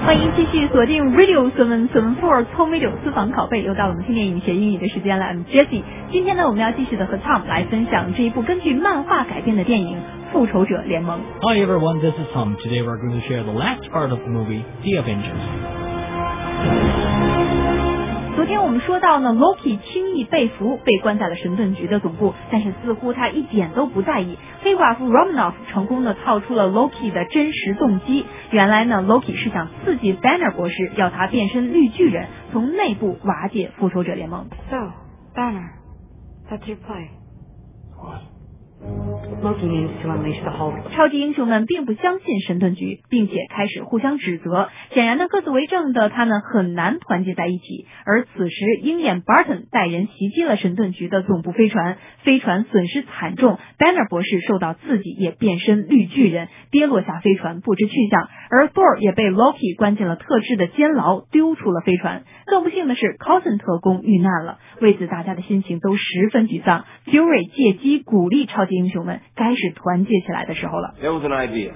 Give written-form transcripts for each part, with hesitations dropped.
欢迎继续锁定 Radio 774聪明私房拷贝，又到了我们听电影学英语的时间了。I'm Jessie， 今天呢，我们要继续的和 Tom 来分享这一部根据漫画改编的电影《复仇者联盟》。 Hi everyone, this is Tom. Today we're going to share the last part of the movie, The Avengers. 昨天我们说到呢 ，Loki 轻易被俘，被关在了神盾局的总部，但是似乎他一点都不在意。黑寡妇 Romanoff 成功的套出了 Loki 的真实动机。原来呢 ，Loki 是想刺激 Banner 博士，要他变身绿巨人，从内部瓦解复仇者联盟。 So, Banner, that's your play. What? Loki needs to unleash the Hulk. 超级英雄们并不相信神盾局，并且开始互相指责。显然呢，各自为政的他们很难团结在一起。而此时，鹰眼 Barton 带人袭击了神盾局的总部飞船，飞船损失惨重。Banner 博士受到刺激，也变身绿巨人，跌落下飞船，不知去向。而 Thor 也被 Loki 关进了特制的监牢，丢出了飞船。更不幸的是 ，Coulson 特工遇难了。为此，大家的心情都十分沮丧。Fury 借机鼓励超级英雄们，该是团结起来的时候了。 There was an idea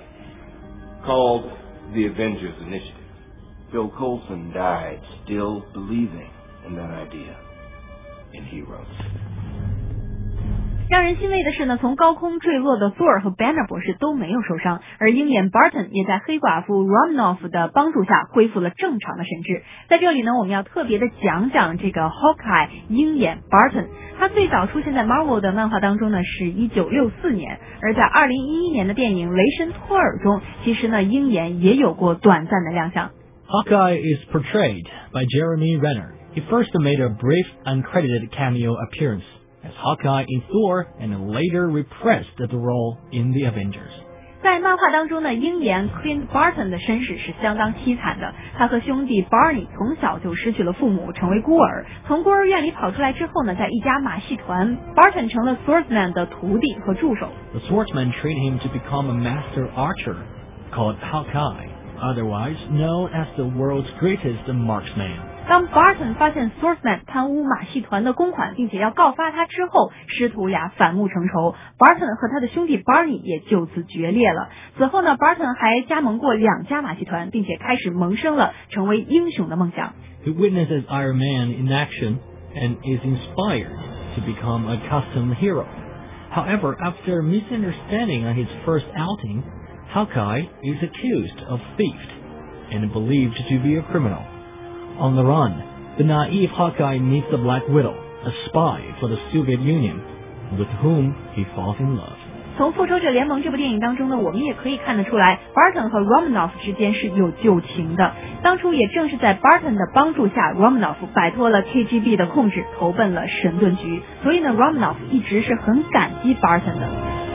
called the Avengers Initiative. Bill Coulson died still believing in that idea, in heroes. 让人欣慰的是呢，从高空坠落的 Thor 和 Banner 博士都没有受伤，而鹰眼 Barton 也在黑寡妇 Romanoff 的帮助下恢复了正常的神智。在这里呢，我们要特别的讲讲这个 Hawkeye 鹰眼 Barton。他最早出现在 Marvel 的漫画当中呢，是1964年，而在2011年的电影《雷神托尔》中，其实呢，鹰眼也有过短暂的亮相。 Hawkeye is portrayed by Jeremy Renner. He first made a brief, uncredited cameo appearance as Hawkeye in Thor and later reprised the role in The Avengers. 在漫画当中呢，鹰眼 Clint Barton 的身世是相当凄惨的。他和兄弟 Barney 从小就失去了父母，成为孤儿。从孤儿院里跑出来之后呢，在一家马戏团 ，Barton 成了 Swordsman 的徒弟和助手。 The Swordsman trained him to become a master archer called Hawkeye, otherwise known as the world's greatest marksman. 当 Barton 发现 Swordsman 贪污马戏团的公款，并且要告发他之后，师徒俩反目成仇。Barton 和他的兄弟 Barney 也就此决裂了。此后呢 ，Barton 还加盟过2家马戏团，并且开始萌生了成为英雄的梦想。 He witnesses Iron Man in action and is inspired to become a custom hero. However, after misunderstanding on his first outing, Hawkeye is accused of theft and believed to be a criminal.On the run, the naive Hawkeye meets the Black Widow, a spy for the Soviet Union, with whom he falls in love. 从《复仇者联盟》这部电影当中呢，我们也可以看得出来 ，Barton 和 Romanoff 之间是有旧情的。当初也正是在 Barton 的帮助下 ，Romanoff 摆脱了 KGB 的控制，投奔了神盾局。所以呢 ，Romanoff 一直是很感激 Barton 的。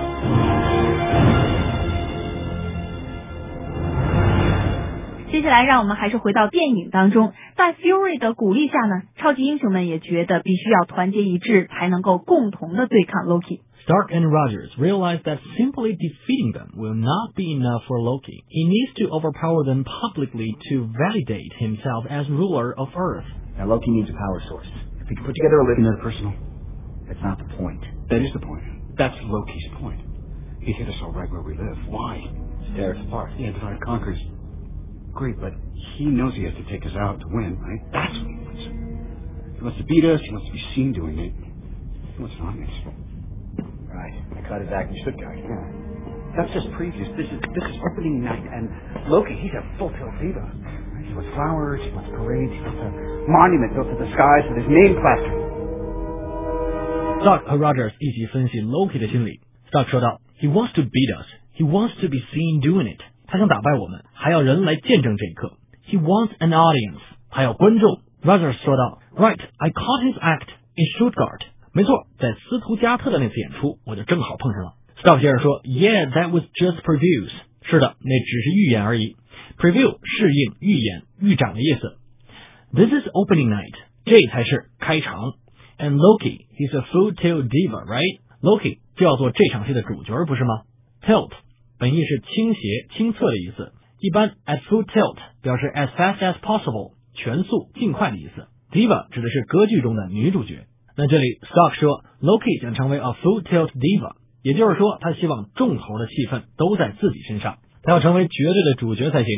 接下来，让我们还是回到电影当中，在 Fury 的鼓励下呢，超级英雄们也觉得必须要团结一致，才能够共同的对抗 Loki。Stark and Rogers realize that simply defeating them will not be enough for Loki. He needs to overpower them publicly to validate himself as ruler of Earth. Now Loki needs a power source. If we can put together a list, another personal, that's not the point. That is the point. That's Loki's point. He hit us all right where we live. Why? Tear us apart. Yeah, divide and conquers. Great, but he knows he has to take us out to win, right? That's what he wants. He wants to beat us. He wants to be seen doing it. He wants an audience. Right. I caught his act in Stuttgart. Yeah. That's just previews. This is opening night, and Loki, he's a full-tilt diva. He wants flowers. He wants parades. He wants a monument built to the skies with his name plastered. Stark 和 Rogers 一起分析 Loki 的心理。Stark 说道 ：“He wants to beat us. He wants to be seen doing it.” 他想打败我们，还要人来见证这一刻。He wants an audience， 还要观众。Rogers 说道 ，Right, I caught his act in Stuttgart。没错，在斯图加特的那次演出，我就正好碰上了。Stark 接着说 ，Yeah, that was just previews。是的，那只是预演而已。Preview 试映、预演、预展的意思。This is opening night， 这才是开场。And Loki, he's a full-tilt diva, right? Loki 就要做这场戏的主角，不是吗 ？Tilt。本意是倾斜、倾侧的意思，一般 at full tilt 表示 as fast as possible 全速、尽快的意思。Diva 指的是歌剧中的女主角。那这里 Stark 说 Loki 想成为 a full tilt diva， 也就是说他希望重头的戏份都在自己身上，他要成为绝对的主角才行。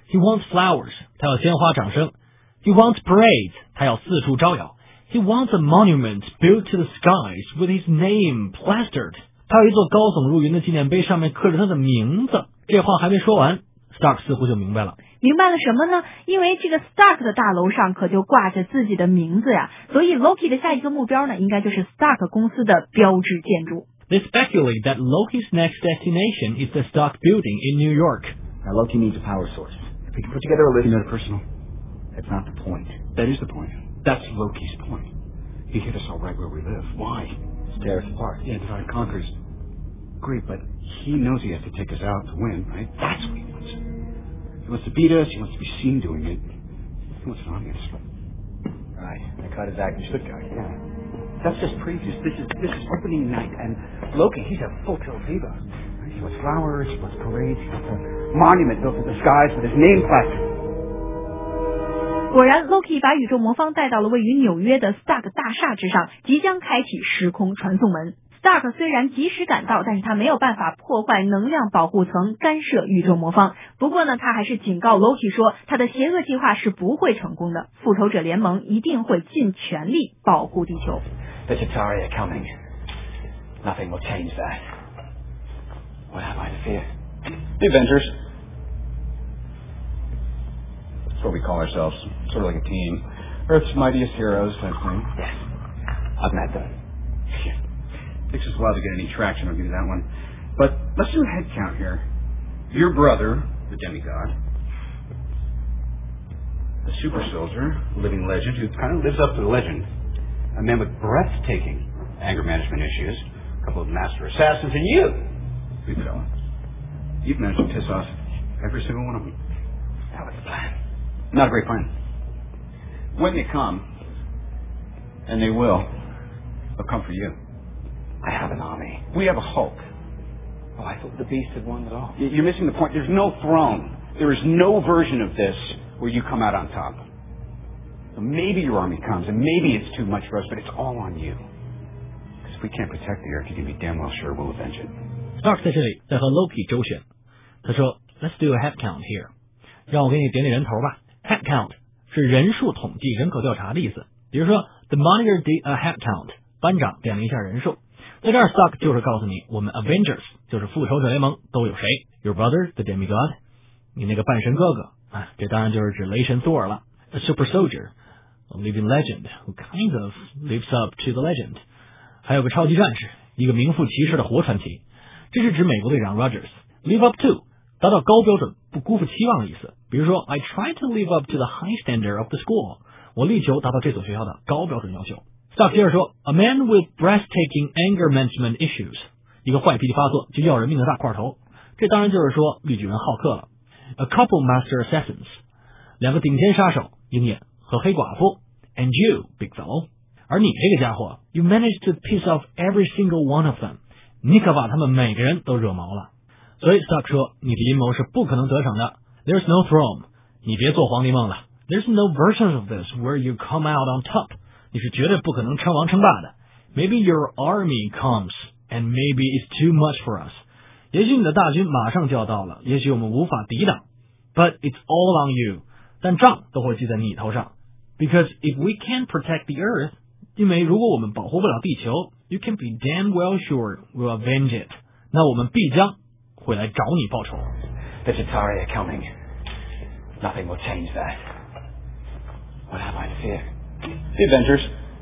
He wants flowers. 他要鲜花掌声。He wants parades. 他要四处招摇。He wants a monument built to the skies with his name plastered. 他有一座高耸入云的纪念碑，上面刻着他的名字。这话还没说完 ，Stark 似乎就明白了。 明白了什么呢？因为这个 Stark 的大楼上可就挂着自己的名字呀，所以 Loki 的下一个目标呢，应该就是 Stark 公司的标志建筑。 They speculate that Loki's next destination is the Stark building in New York. Now, Loki needs a power source. If we can put together a list of personal, that's not the point. That is the point. That's Loki's point. He hit us all right where we live. Why? To tear us apart. Yeah, divide and conquer. Great, but he knows he has to take us out to win, right? That's what he wants. He wants to beat us. He wants to be seen doing it. He wants an audience. Right. I caught his act in Stuttgart. Yeah. That's just previews. This is opening night, and Loki, he's a full-tilt diva. He wants flowers. He wants parades. He wants a monument built in the skies with his name plastered. 果然 ，Loki 把宇宙魔方带到了位于纽约的 Stark 大厦之上，即将开启时空传送门。Stark 虽然及时赶到，但是他没有办法破坏能量保护层，干涉宇宙魔方。不过呢，他还是警告 Loki 说，他的邪恶计划是不会成功的。复仇者联盟一定会尽全力保护地球。 The Chitauri are coming. Nothing will change that. What have I to fear? The Avengers. That's what we call ourselves. Sort of like a team. Earth's mightiest heroes, type thing. Yes. I've met them. Takes us a while to get any traction, I'll give you that one. But let's do a head count here. Your brother, the demigod. The super soldier, living legend, who kind of lives up to the legend. A man with breathtaking anger management issues. A couple of master assassins, and you, big fella. You've managed to piss off every single one of them. That was the plan. Not a great plan. When they come, and they will, they'll come for you. I have an army. We have a Hulk. Oh, I thought the Beast had won it all. You're missing the point. There's no throne. There is no version of this where you come out on top. So maybe your army comes, and maybe it's too much for us, but it's all on you. Because if we can't protect the Earth, you can be damn well sure we'll avenge it. Stark 在这里在和 Loki 周旋，他说 "Let's do a head count here." 让我给你点点人头吧。Head count 是人数统计、人口调查的意思。比如说 ，The monitor did a head count， 班长点了一下人数。在这儿 Stark 就是告诉你，我们 Avengers 就是复仇者联盟都有谁 ？Your brother, the demigod， 你那个半神哥哥啊，这当然就是指雷神 Thor 了。A super soldier。A living legend who kind of lives up to the legend. 还有个超级战士，一个名副其实的活传奇。这是指美国队长 Rogers live up to 达到高标准，不辜负期望的意思。比如说 I try to live up to the high standard of the school. 我力求达到这所学校的高标准要求。Stark 接着说 A man with breathtaking anger management issues. 一个坏脾气发作就要人命的大块头。这当然就是说绿巨人浩克了。A couple master assassins. 两个顶尖杀手鹰眼和黑寡妇。And you, big fellow. 而你这个家伙 You managed to piss off every single one of them. 你可把他们每个人都惹毛了。所以 Stark 说，你的阴谋是不可能得逞的。There's no throne. 你别做皇帝梦了。There's no version of this where you come out on top. 你是绝对不可能称王称霸的。Maybe your army comes, and maybe it's too much for us. 也许你的大军马上就要到了，也许我们无法抵挡。But it's all on you. 但账都会记在你头上。Because if we can't protect the Earth, 因为如果我们保护不了地球 you can be damn well sure we'll avenge it. 那我们必将会来找你报仇。 The Chitauri are coming. Nothing will change that. What have I to fear? The Avengers.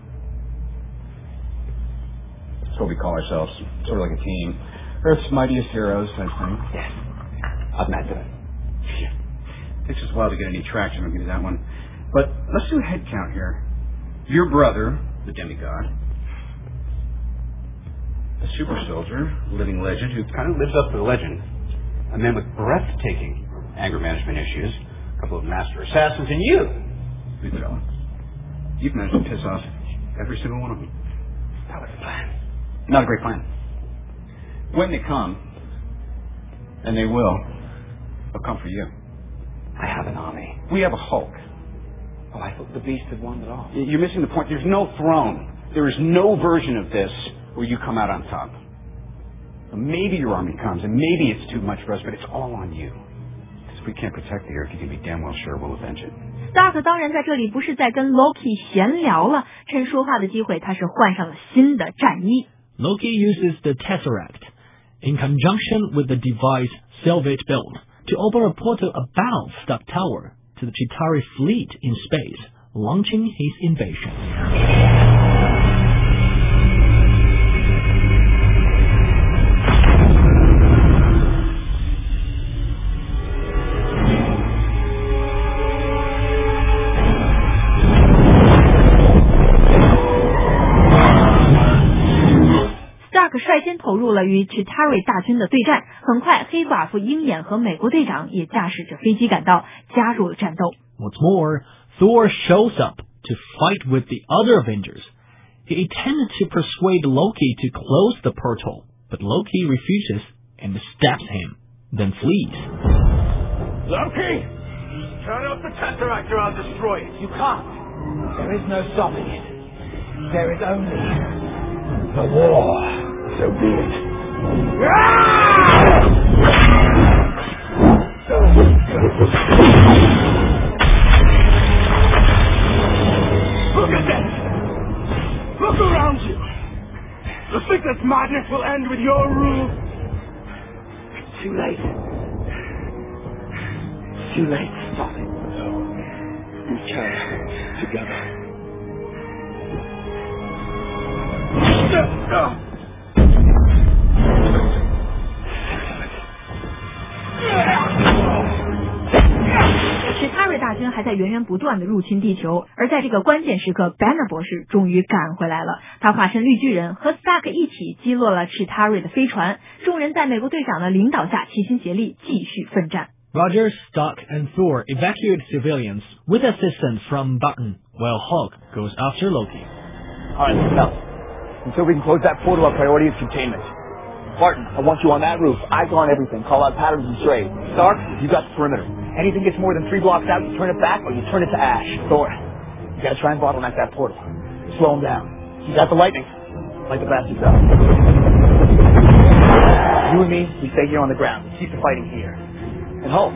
That's what we call ourselves. Sort of like a team. Earth's mightiest heroes, type thing. Yes. I've met them. Takes us a while to get any traction, I'll give you that one. But let's do a head count here. Your brother, the demigod. A super soldier, living legend, who kind of lives up to the legend. A man with breathtaking anger management issues. A couple of master assassins, and you, big fella. You've managed to piss off every single one of them. That was the plan. Not a great plan. When they come, and they will, they'll come for you. I have an army. We have a Hulk. Oh, I thought the Beast had won it all. You're missing the point. There's no throne. There is no version of this where you come out on top. So maybe your army comes, and maybe it's too much for us, but it's all on you. Because If we can't protect the Earth, you can be damn well sure we'll avenge it. Stark 当然在这里不是在跟 Loki 闲聊了，趁说话的机会，他是换上了新的战衣。 Loki uses the Tesseract in conjunction with the device Sylvate built to open a portal above Stark Tower to the Chitauri fleet in space, launching his invasion. Stark 率先投入了与 Chitauri 大军的对战，很快黑寡妇、鹰眼和美国队长也驾驶着飞机赶到，加入了战斗。 What's more, Thor shows up to fight with the other Avengers. He intended to persuade Loki to close the portal, but Loki refuses and stabs him, then flees. Loki! Turn off the Tesseract or I'll destroy it. You can't. There is no stopping it. There is only the war. So be it. Look at that! Look around you! You think this madness will end with your rule? It's too late. It's too late to stop it. We can together. Chitauri 大军还在源源不断的入侵地球，而在这个关键时刻 ，Banner 博士终于赶回来了。他化身绿巨人，和 Stark 一起击落了 Chitauri 的飞船。众人在美国队长的领导下齐心协力，继续奋战。 Rogers, Stark, and Thor evacuate civilians with assistance from Barton, while Hulk goes after Loki. All right, listen up. Until we can close that portal, our priority is containment. Barton, I want you on that roof. Eyes on everything. Call out patterns and trade. Stark, you got the perimeter. Anything gets more than 3 blocks out, you turn it back or you turn it to ash. Thor, you gotta try and bottleneck that portal. Slow him down. You got the lightning. Like the bastards up. You and me, we stay here on the ground. Keep the fighting here. And Hulk.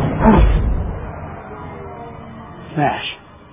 Smash.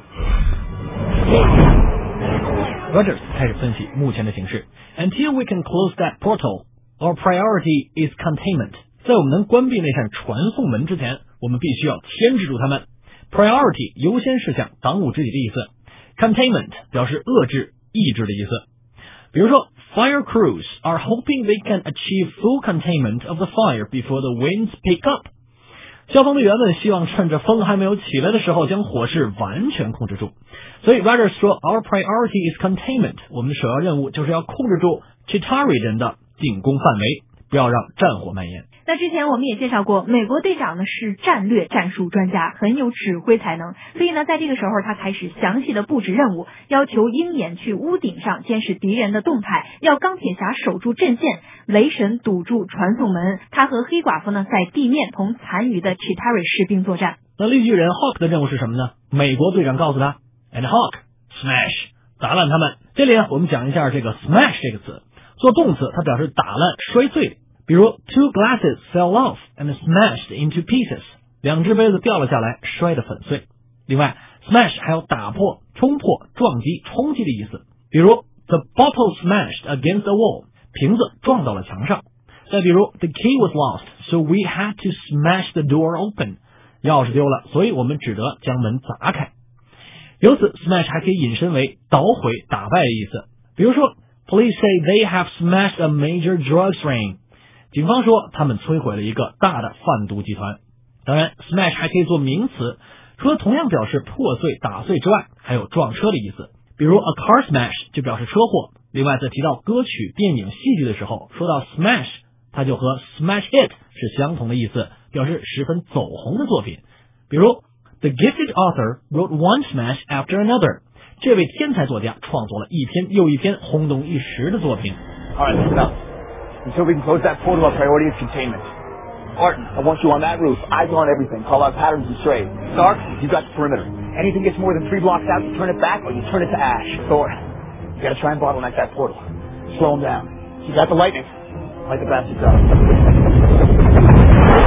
Rogers 开始分析目前的形势。Until we can close that portal, our priority is containment. 在我们能关闭那扇传送门之前，我们必须要牵制住他们。Priority 优先事项，当务之急的意思。Containment 表示遏制、抑制的意思。比如说 ，Fire crews are hoping they can achieve full containment of the fire before the winds pick up. 消防队员们希望趁着风还没有起来的时候，将火势完全控制住。所以 Rogers 说 ，Our priority is containment. 我们的首要任务就是要控制住 Chitauri 人的进攻范围，不要让战火蔓延。 那之前我们也介绍过，美国队长呢是战略战术专家，很有指挥才能，所以呢，在这个时候他开始详细的布置任务，要求鹰眼去屋顶上监视敌人的动态，要钢铁侠守住阵线，雷神堵住传送门，他和黑寡妇呢在地面同残余的 Chitauri 士兵作战。 那绿巨人 Hulk 的任务是什么呢？美国队长告诉他 ，And Hulk smash 打烂他们。这里我们讲一下这个 smash 这个词，做动词它表示打烂、摔碎。比如 two glasses fell off and smashed into pieces， 2只杯子掉了下来，摔得粉碎。另外 smash 还有打破、冲破、撞击、冲击的意思。比如 the bottle smashed against the wall， 瓶子撞到了墙上。再比如 the key was lost so we had to smash the door open， 钥匙丢了，所以我们只得将门砸开。由此 smash 还可以引申为捣毁、打败的意思。比如说 police say they have smashed a major drugs ring，警方说他们摧毁了一个大的贩毒集团。当然 smash 还可以做名词，除了同样表示破碎、打碎之外，还有撞车的意思。比如 a car smash 就表示车祸。另外在提到歌曲、电影、戏剧的时候，说到 smash， 它就和 smash hit 是相同的意思，表示十分走红的作品。比如 the gifted author wrote one smash after another， 这位天才作家创作了一篇又一篇轰动一时的作品。 All right, listen up. Until we can close that portal, our priority is containment. Barton, I want you on that roof. Eyes on everything. Call out patterns and trade. Stark, you got the perimeter. Anything gets more than 3 blocks out, you turn it back or you turn it to ash. Thor, you gotta try and bottleneck that portal. Slow him down. You got the lightning. Like the bastards up. You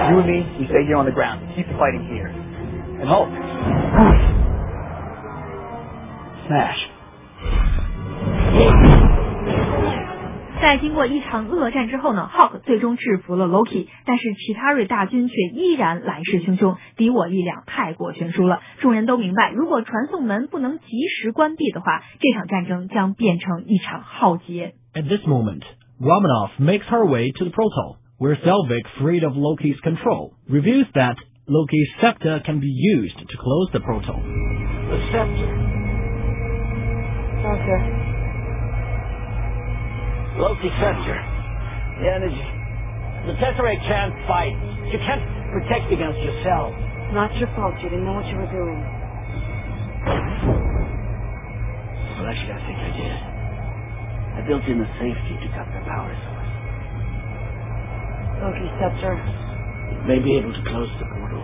You and me, we stay here on the ground. Keep the fighting here. And Hulk. Smash. 在经过一场恶战之后呢 ，Hulk 最终制服了 Loki， 但是奇塔瑞大军却依然来势汹汹，敌我力量太过悬殊了。众人都明白，如果传送门不能及时关闭的话，这场战争将变成一场浩劫。 At this moment, Romanoff makes her way to the Protol, where Selvig, freed of Loki's control, reveals that Loki's scepter can be used to close the Protol. The scepter. Doctor. Loki scepter. The energy. The Tesseract can't fight. You can't protect against yourself. Not your fault. You didn't know what you were doing. Well, actually, I think I did. I built in the safety to cut their power source. Loki scepter. It may be able to close the portal.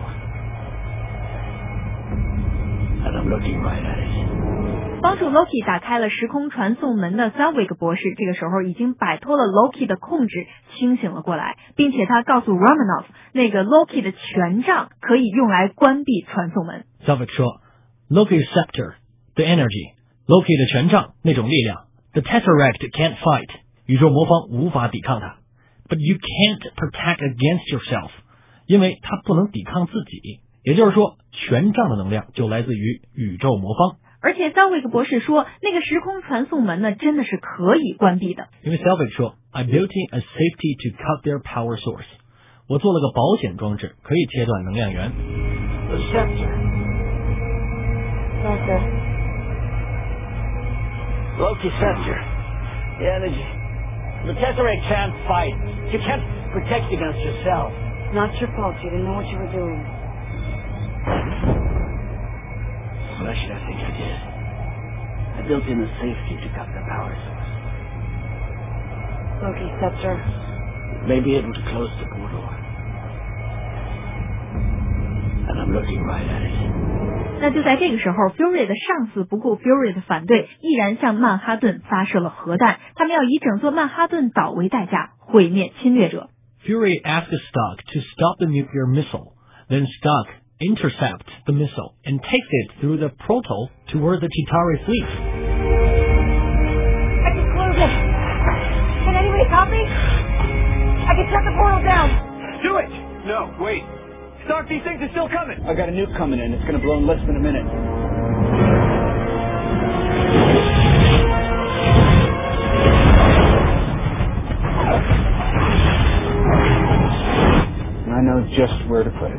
And I'm looking right at it. 帮助 Loki 打开了时空传送门的 Selvig 博士，这个时候已经摆脱了 Loki 的控制，清醒了过来，并且他告诉 Romanoff， 那个 Loki 的权杖可以用来关闭传送门。 Selvig 说 ，Loki's scepter, the energy, Loki 的权杖那种力量 ，the Tesseract can't fight， 宇宙魔方无法抵抗它 ，but you can't protect against yourself， 因为它不能抵抗自己。也就是说，权杖的能量就来自于宇宙魔方。 而且 Selvig 博士说，那个时空传送门呢，真的是可以关闭的。 因为 Selvig 说 ，I built in a safety to cut their power source。我做了个保险装置，可以切断能量源。 The scepter. Doctor. Loki scepter. The energy. The Tesseract can't fight. You can't protect against yourself. Not your fault. You didn't know what you were doing. Well, actually, I think I did. I built in the safety to cut their power source. Loki scepter. It may be able to close the portal. And I'm looking right at it. 那就在这个时候 ，Fury 的上司不顾 Fury 的反对，毅然向曼哈顿发射了核弹。他们要以整座曼哈顿岛为代价，毁灭侵略者。 Fury asks Stark to stop the nuclear missile. Then Stark intercepts the missile and takes it through the Protol toward the Chitauri fleet. I can close it. Can anybody copy? I can shut the portal down. Do it! No, wait. Stark, these things are still coming. I got a nuke coming in. It's going to blow in less than a minute. I know just where to put it.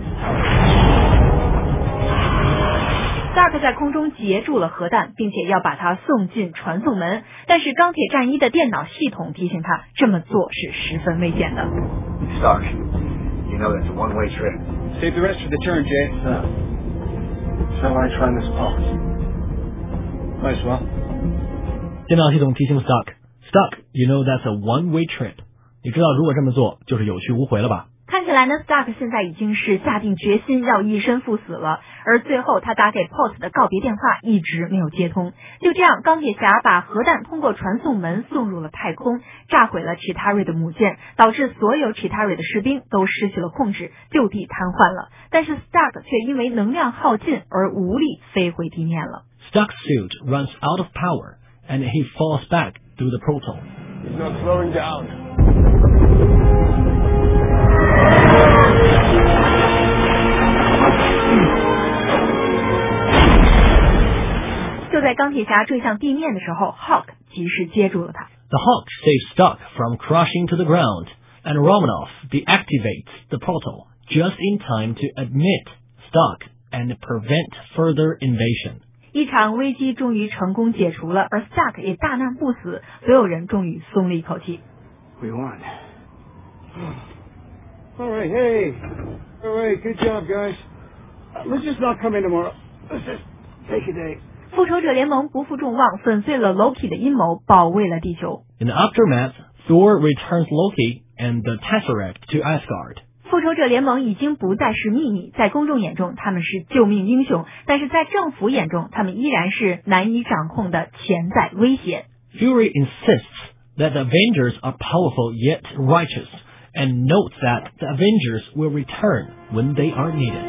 Stark 在空中截住了核弹，并且要把它送进传送门。但是钢铁战衣的电脑系统提醒他，这么做是十分危险的。 Stark, you know that's a one-way trip. Save the rest for the turn, Jay. Shall I try this pulse? Might as well. 电脑系统提醒 Stark, you know that's a one-way trip. 你知道如果这么做就是有去无回了吧？ 看起来呢 ，Stark 现在已经是下定决心要以身赴死了。而最后他打给 Post 的告别电话一直没有接通。就这样，钢铁侠把核弹通过传送门送入了太空，炸毁了 Chitauri 的母舰，导致所有 Chitauri 的士兵都失去了控制，就地瘫痪了。但是 Stark 却因为能量耗尽而无力飞回地面了。 Stark's suit runs out of power, and he falls back through the Protol. He's not slowing down. The 就在钢铁侠坠向地面的时候 ，Hulk 及时接住了他。 The Hulk saves Stark from crashing to the ground, and Romanoff deactivates the Protol just in time to admit Stark and prevent further invasion. 一场危机终于成功解除了，而 Stark 也大难不死，所有人终于松了一口气。 We won. All right, hey. All right, good job, guys. Let's just not come in tomorrow. Let's just take a day. 复仇者联盟不负众望，粉碎了 Loki 的阴谋，保卫了地球。 In the aftermath, Thor returns Loki and the Tesseract to Asgard. 复仇者联盟已经不再是秘密，在公众眼中他们是救命英雄，但是在政府眼中，他们依然是难以掌控的潜在威胁。 Fury insists that the Avengers are powerful yet righteous, and notes that the Avengers will return when they are needed.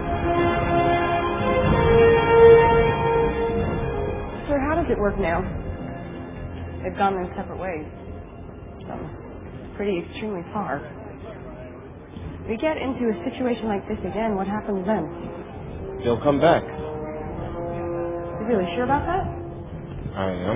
So how does it work now? They've gone their separate ways. Pretty extremely far. If we get into a situation like this again, what happens then? They'll come back. You really sure about that? I am.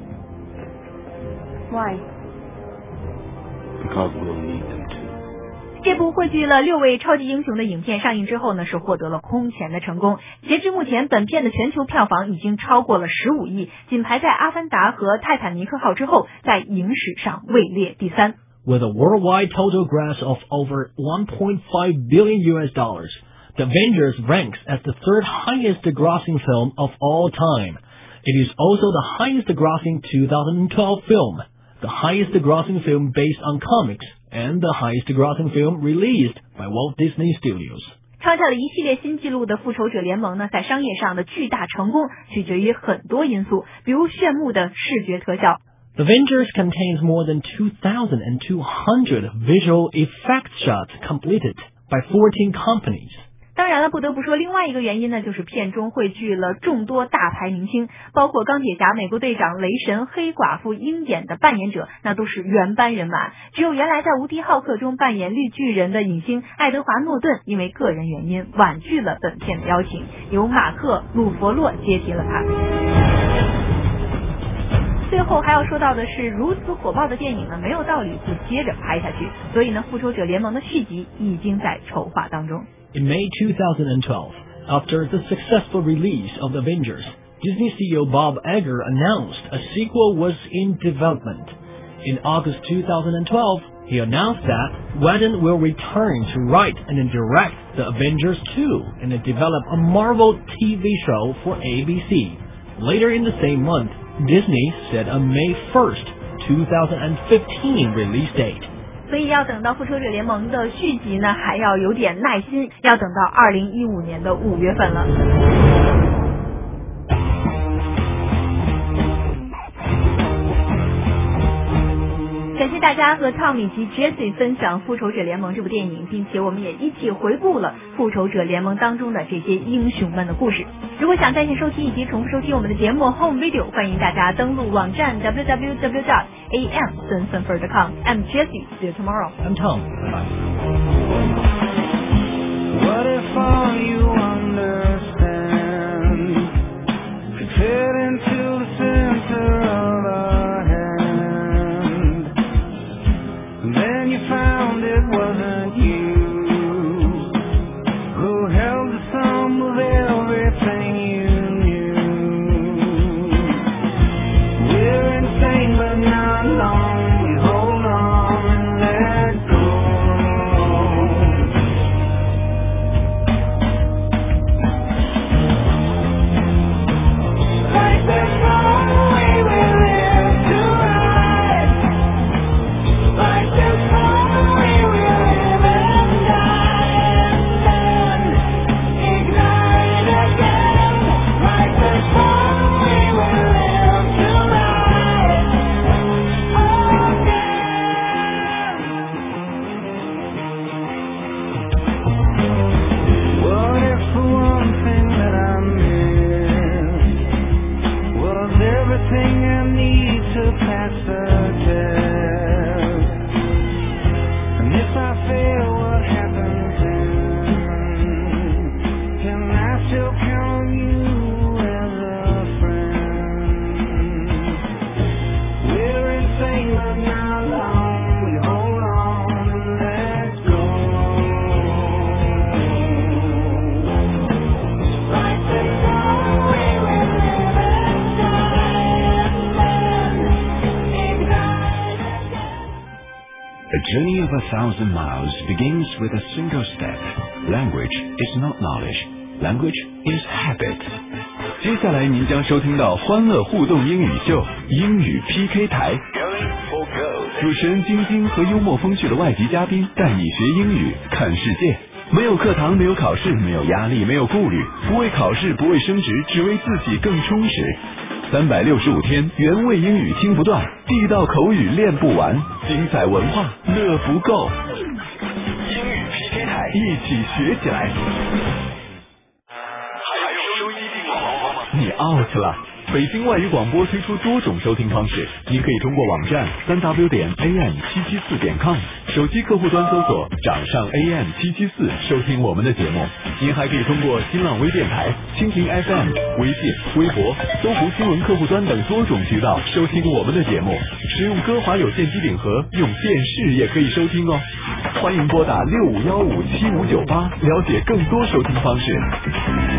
Why? Because we'll need them to. 这部汇聚了6位超级英雄的影片上映之后呢，是获得了空前的成功。截至目前，本片的全球票房已经超过了15亿，仅排在《阿凡达》和《泰坦尼克号》之后，在影史上位列第3。 With a worldwide total gross of over $1.5 billion, The Avengers ranks as the third highest grossing film of all time. It is also the highest grossing 2012 film, the highest grossing film based on comics, and the highest grossing film released by Walt Disney Studios. 创下了一系列新纪录的复仇者联盟呢，在商业上的巨大成功取决于很多因素，比如炫目的视觉特效。 The Avengers contains more than 2,200 visual effects shots completed by 14 companies. 当然了，不得不说另外一个原因呢，就是片中汇聚了众多大牌明星，包括钢铁侠、美国队长、雷神、黑寡妇、鹰眼的扮演者，那都是原班人马。只有原来在无敌浩克中扮演绿巨人的影星爱德华诺顿，因为个人原因婉拒了本片的邀请，由马克·鲁佛洛接替了他。最后还要说到的是，如此火爆的电影呢，没有道理不接着拍下去，所以呢，复仇者联盟的续集已经在筹划当中。 In May 2012, after the successful release of The Avengers, Disney CEO Bob Iger announced a sequel was in development. In August 2012, he announced that Whedon will return to write and direct The Avengers 2 and develop a Marvel TV show for ABC. Later in the same month, Disney set a May 1st, 2015 release date. 所以要等到复仇者联盟的续集呢，还要有点耐心，要等到2015年的5月份了。感谢大家和 Tom 以及 Jessie 分享《复仇者联盟》这部电影，并且我们也一起回顾了《复仇者联盟》当中的这些英雄们的故事。如果想在线收听以及重复收听我们的节目 Home Video， 欢迎大家登录网站 www.am734.com。 I'm Jessie. See you tomorrow. I'm Tom. Bye. What if all you understand could fit into the center of our hand, and then you found it wasn't you who held the sum of everything you knew. We're insane but not alone. We hold on and let go. A journey of 1,000 miles begins with a single step. Language is not knowledge. Language is habit. 接下来您将收听到欢乐互动英语秀英语 PK 台，主持人晶晶和幽默风趣的外籍嘉宾带你学英语看世界。没有课堂，没有考试，没有压力，没有顾虑，不为考试，不为升职，只为自己更充实。365天，原味英语听不断，地道口语练不完，精彩文化乐不够。 一起学起来。 还有收音机广播吗？ 你 out 了。北京外语广播推出多种收听方式，您可以通过网站3w.am774.com， 手机客户端搜索掌上 AM774 收听我们的节目。您还可以通过新浪微电台、蜻蜓 FM、微信、微博、搜狐新闻客户端等多种渠道收听我们的节目。使用歌华有线机顶盒，用电视也可以收听哦。欢迎拨打65157598了解更多收听方式。